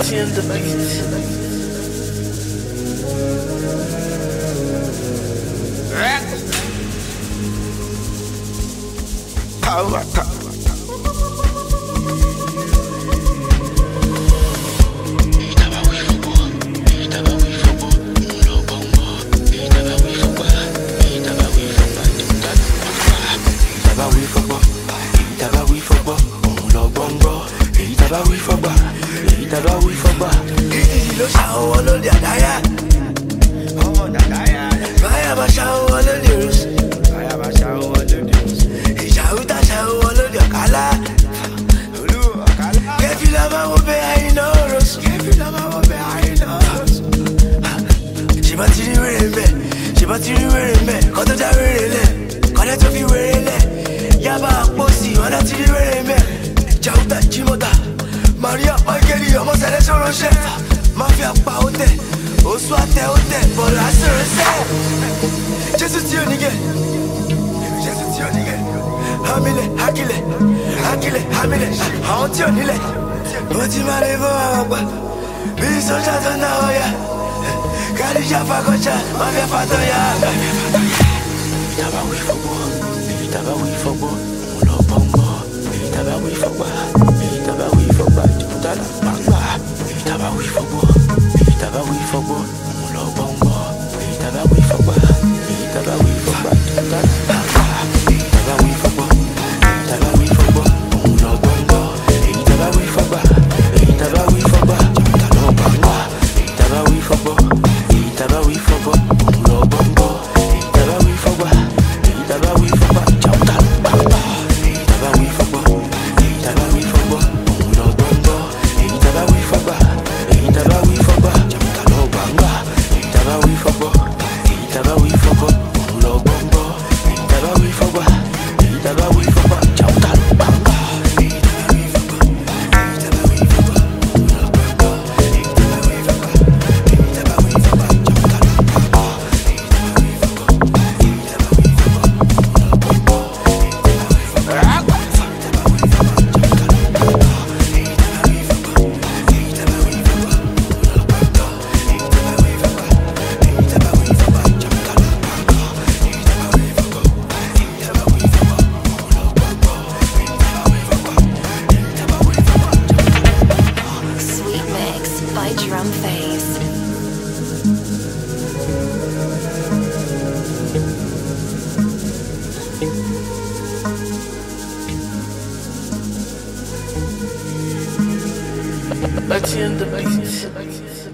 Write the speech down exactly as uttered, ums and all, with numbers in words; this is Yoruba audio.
Betty and the beat. Power, power. Maria, Michael, ọmọ sẹlẹ sọ̀rọ̀ ṣẹ, mafia pa ó tẹ, oṣù àtẹ ó tẹ, bọ̀dọ̀ àṣẹrẹ sẹ. Jésù tí ò ní gẹ̀, Jésù tí ò ní gẹ̀, hamilẹ̀, hakilẹ̀, hakilẹ̀, hamilẹ̀, àwọn tí ò nílẹ̀. Mo ti máa lè fún àwọn àgbà, bí sọ́jà tó ná ọ̀yà, kàdíjà fagọ́jà, mafia fatọ̀ yá. Ìtàbá wí fọ́gbọ́, ìtàbá wí fọ́gbọ́, òun lọ bọ́ngbọ́, ìtàbá wí fọ́gbà, ìtàbá wí fọ́gbà, jùmọ̀tà là pàgbà. Ìtàbá wí fọ́gbọ́, ìtàbá wí fọ́gbọ́, òun lọ bọ́ngbọ́, ìtàbá wí fọ́gbà, ìtàbá wí fọ́gbà, jùmọ̀tà là pàgbà. Ìtàbá wí fọ́gbọ́, ìtàbá wí fọ́gbọ́, òun lọ bọ́ngbọ́, ìtàbá wí fọ́gbà, ìtàbá wí fọ́gbà, jùmọ̀tà là pàgbà. Ìtàbá wí fọ́gbọ́, ìtàbá wí fọ́gbọ́, òun lọ bọ́ngbọ́, ìtàbá wí fọ́gbà, ìtàbá wí fọ́gbà, jùmọ̀tà là pàgbà. Ìtàbá wí fọ́gbọ́, ìtàbá wí fọ́gbọ́, òun lọ bọ́ngbọ́, ìtàbá wí fọ́gbà, ìtàbá wí fọ́gbà, jùmọ̀tà là pàgbà. Ìtàbá wí fọ́gbọ́, ìtàbá wí fọ́gbọ́, òun lọ bọ́ngbọ́, ìtàbá wí fọ́gbà, ìtàbá wí fọ́gbà, jùmọ̀tà là pàgbà. By Drum Phase. Betty and the beat.